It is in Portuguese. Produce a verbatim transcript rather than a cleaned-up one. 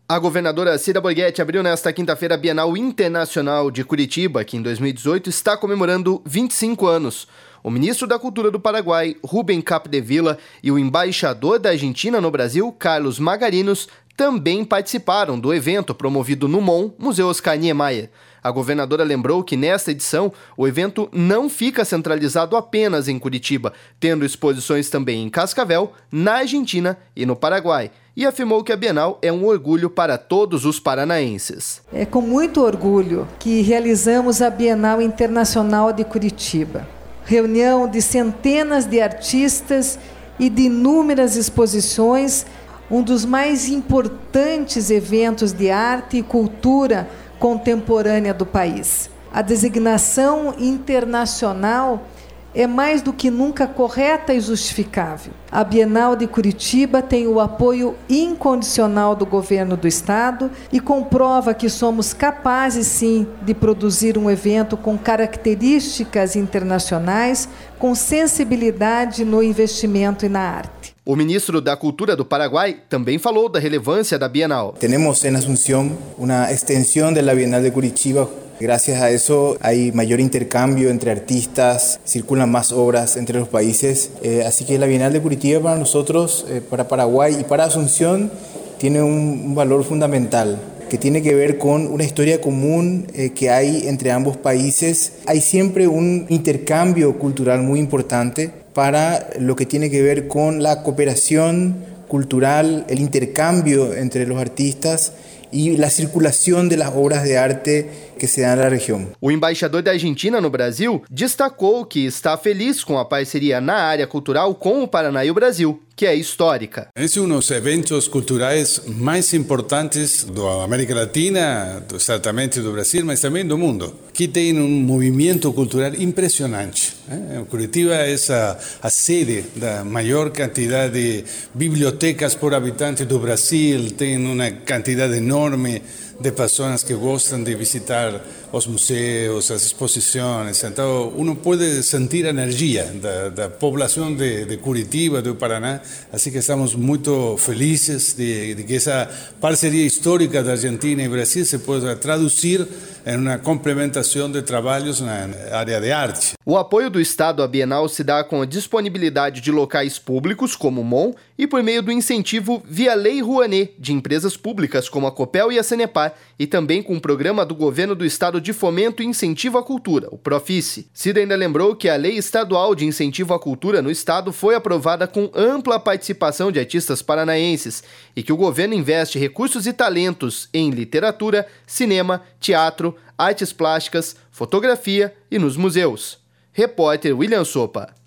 A governadora Cida Borghetti abriu nesta quinta-feira a Bienal Internacional de Curitiba, que em dois mil e dezoito está comemorando vinte e cinco anos. O ministro da Cultura do Paraguai, Rubem Capdevila, e o embaixador da Argentina no Brasil, Carlos Magarinos, também participaram do evento promovido no M O N, Museu Oscar Niemeyer. A governadora lembrou que nesta edição o evento não fica centralizado apenas em Curitiba, tendo exposições também em Cascavel, na Argentina e no Paraguai. E afirmou que a Bienal é um orgulho para todos os paranaenses. É com muito orgulho que realizamos a Bienal Internacional de Curitiba. Reunião de centenas de artistas e de inúmeras exposições, um dos mais importantes eventos de arte e cultura contemporânea do país. A designação internacional é mais do que nunca correta e justificável. A Bienal de Curitiba tem o apoio incondicional do governo do estado e comprova que somos capazes, sim, de produzir um evento com características internacionais, com sensibilidade no investimento e na arte. O ministro da Cultura do Paraguai também falou da relevância da Bienal. Temos em Asunción uma extensão da Bienal de Curitiba. Gracias a eso hay mayor intercambio entre artistas, circulan más obras entre los países. Eh, así que la Bienal de Curitiba para nosotros, eh, para Paraguay y para Asunción, tiene un, un valor fundamental que tiene que ver con una historia común eh, que hay entre ambos países. Hay siempre un intercambio cultural muy importante para lo que tiene que ver con la cooperación cultural, el intercambio entre los artistas e a circulação das obras de arte que se dá na região. O embaixador da Argentina no Brasil destacou que está feliz com a parceria na área cultural com o Paraná e o Brasil, que é histórica. É um dos eventos culturais mais importantes da América Latina, certamente do Brasil, mas também do mundo, que tem um movimento cultural impressionante. Curitiba é a, a sede da maior quantidade de bibliotecas por habitante do Brasil, tem uma quantidade enorme de pessoas que gostam de visitar os museus, as exposições. Então, uno pode sentir a energia da, da população de, de Curitiba, do Paraná. Assim que estamos muito felizes de, de que essa parceria histórica da Argentina e Brasil se possa traduzir em uma complementação de trabalhos na área de arte. O apoio do Estado à Bienal se dá com a disponibilidade de locais públicos, como o M O N, e por meio do incentivo via Lei Rouanet, de empresas públicas como a Copel e a Sanepar, e também com o programa do Governo do Estado de Fomento e Incentivo à Cultura, o Profice. Cida ainda lembrou que a Lei Estadual de Incentivo à Cultura no Estado foi aprovada com ampla participação de artistas paranaenses e que o governo investe recursos e talentos em literatura, cinema, teatro, artes plásticas, fotografia e nos museus. Repórter William Sopa.